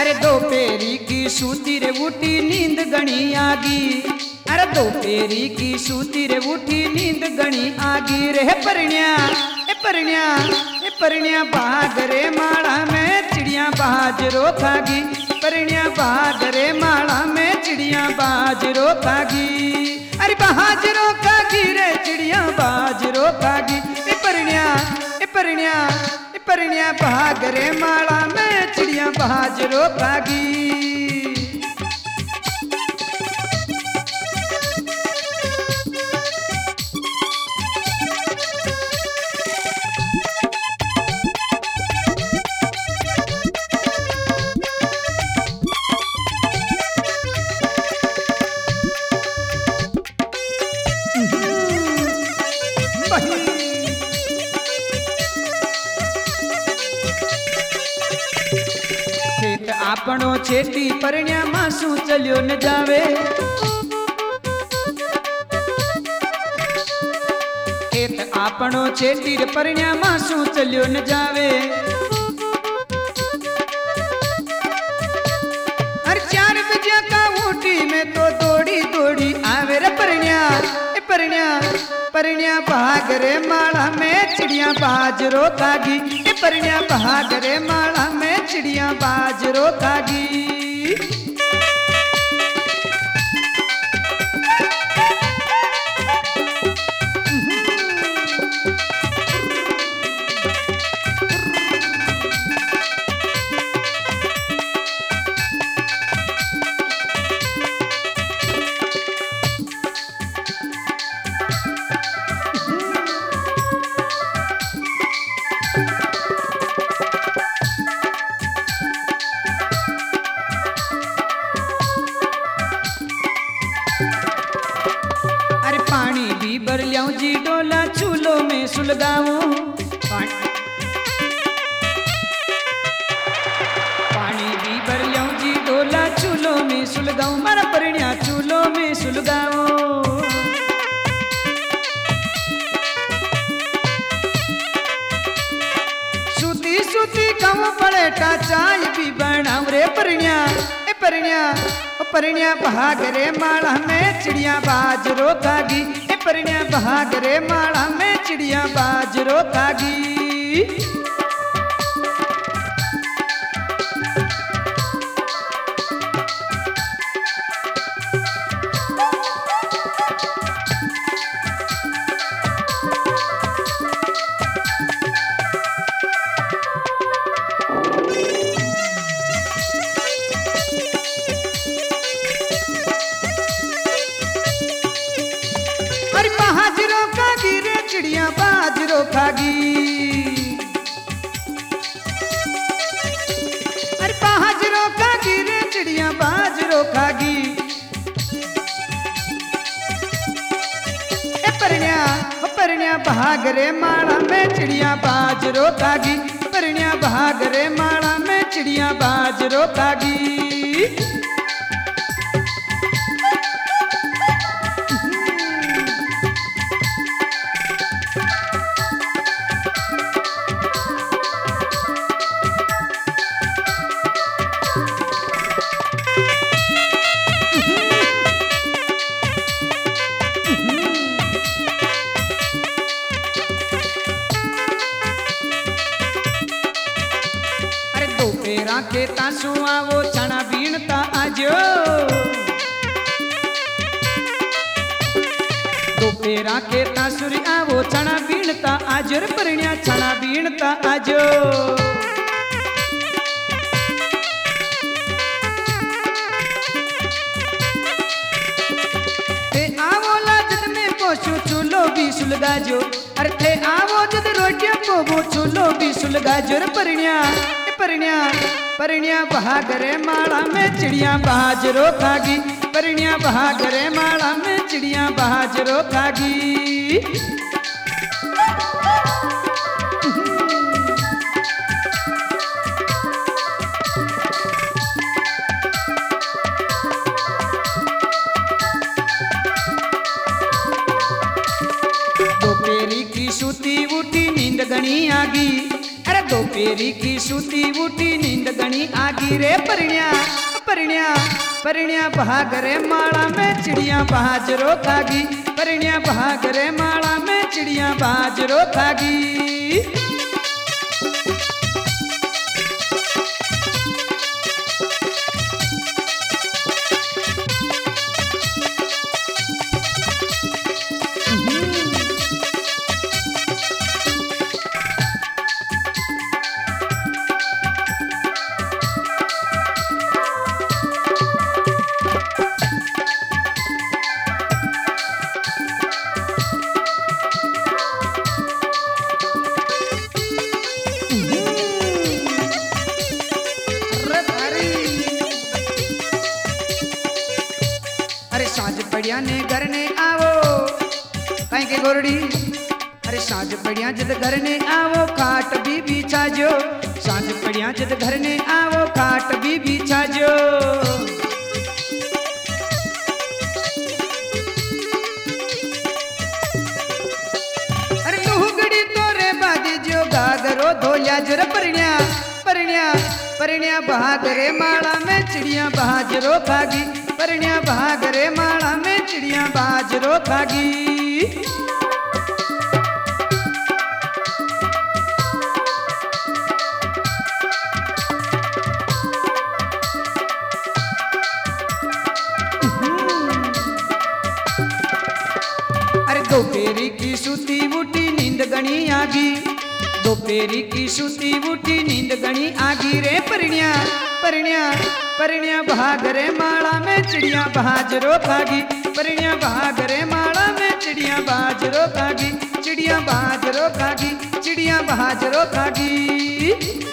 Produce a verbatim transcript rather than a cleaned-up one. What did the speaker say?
अरे दोपहरी की सूती रे उठी नींद गणी आगी। अरे दोपहरी की सूती रे उठी नींद गणी आगी रे परण्या ए परण्या ए परण्या भाग रे माला में चिड़िया बाजरो खागी। परण्या भाग रे माला में चिड़िया बाजरो खागी। अरे बाजरो खागी रे चिड़िया बाजरो खागी। ए परण्या ए परण्या ए परण्या भाग रे माला में चिड़िया बाजरो खागी। खेत आपणो छेती परण्या मासू चलियो न जावे। खेत आपणो छेती रे परण्या मासू चलियो न जावे। हर चार बजे का ऊटी में तो दौड़ी दौड़ी आवे रे परण्या ए परण्या परण्या भाग रे माला में चिड़िया बाजरो खागी। ए परण्या भाग रे माला में चिड़िया बाजरो खागी। पानी भी भर लियाऊं जी डोला चूल्हो में सुलगाऊं। पानी पानी भी भर लियाऊं जी डोला चूल्हो में सुलगाऊं। मारा परण्या चूल्हो में सुलगाऊं। सूती सूती खाऊं पलेटा चाय भी बनाऊं रे परण्या ए परण्या परण्या भाग रे माला में चिड़िया बाजरो खागी। ए परण्या भाग रे माला में चिड़िया बाजरो खागी। बाजरो खागी रे चिड़िया बाजरो खागी। अरे बाजरो खागी रे चिड़िया बाजरो खागी। ए परण्या परण्या भाग रे माला में चिड़िया बाजरो खागी। परण्या भाग रे माला में चिड़िया बाजरो खागी। दोपहरा के तासु आवो चना बीनता आजो। दोपहरा के तासुरी आवो चना बीनता आजो रे परण्या चना बीनता आजो। ते आवो लाजत में पोछो चूल्हो भी सुलगाजो। अरे थे आवो जद रोटियां को चूल्हो भी सुलगाजो रे परण्या परण्या परण्या भाग रे माला में चिड़िया बाजरो खागी। परण्या भाग रे माला में चिड़िया बाजरो खागी। दोपहरी की सूती उठी नींद गणी आगी। अरे दोपहरी दोपहरी की सूती उठी नींद गणी आगी रे परिण्या परिण्या परिण्या भाग रे माला में चिड़िया बाजरो खागी परिण्या भाग रे माला में चिड़िया बाजरो खागी। साँझ पड़िया ने घर ने आवो कहीं के गोरड़ी अरे साँझ पड़िया जद घर ने आवो खाट भी बिछा जो साँझ पड़िया जद घर ने आवो खाट भी बिछा जो। अरे लुगड़ी तोरे बादी जो गागरो धोया जर परिण्या परिण्या परिण्या भाग रे माला में चिड़िया बाजरो खागी परिण्या भाग रे माला में चिड़िया बाजरो खागी। अरे दोपहरी की सूती उठी नींद गणी आगी दोपहरी की सूती उठी नींद गणी आगी रे परिण्या परिण्या परिण्या भाग रे माला में चिड़िया बाजरो खागी परिण्या भाग रे माला में चिड़िया बाजरो खागी चिड़िया बाजरो खागी चिड़िया बाजरो खागी।